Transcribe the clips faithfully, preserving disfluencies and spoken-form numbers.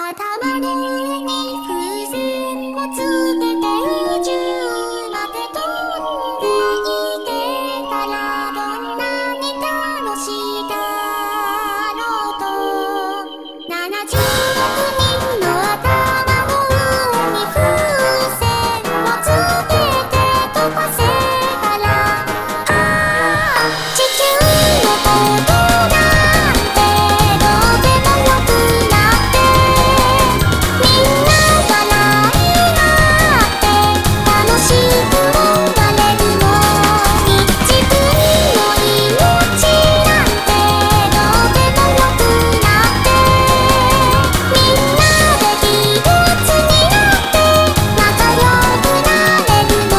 頭の上に風船をつけて宇宙まで飛んでいけたらどんなに楽しいだろうとななじゅうおくにんの頭の上に風船をつけて飛ばせたらああ地球のことなんてどうでもよくなってみんな笑い合って楽しく終われるのに自分の命なんてどうでもよくなってみんなで一つになって仲良くなれるの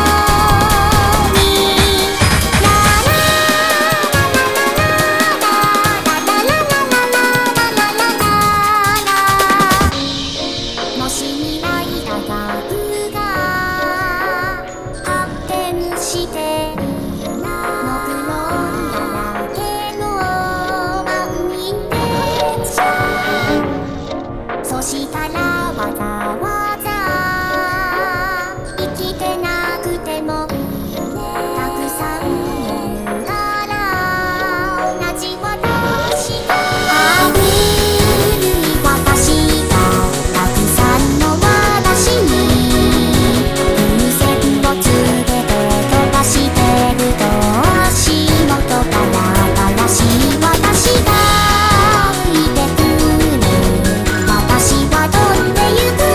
にララララララララララララララララもし未来科学が発展して木のんだらけの満員電車そしたらわざわざ生きてなくてもたくさんいるから同じ私があふるい私がたくさんの私に風船をつけて飛ばしてると足元から新しい私が浮いてくる私は飛んでゆく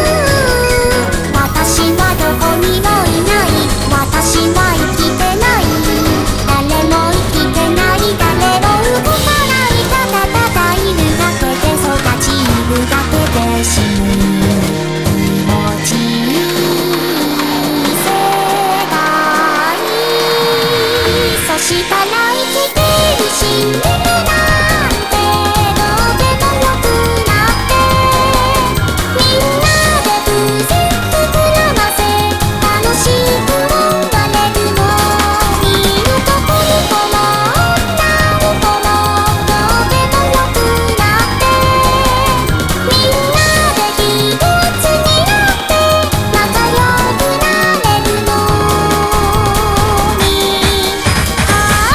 私はどこにもいない私は生きてない誰も生きてない誰も動かないただただいるだけで育ちいるだけで死ぬ気持ちいい世界そしたら生きてる信念なんてどうでもよくなってみんなで風船膨らませ楽しく終われるのに男の子も女の子もどうでもよくなってみんなで一つになって仲良くなれるのにあ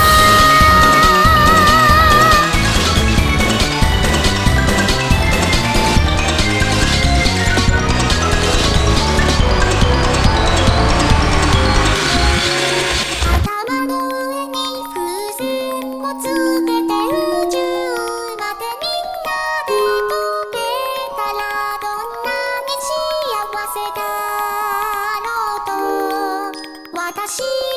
あ頭の上に風船をつけて宇宙までみんなで飛べたらどんなに幸せだろうと私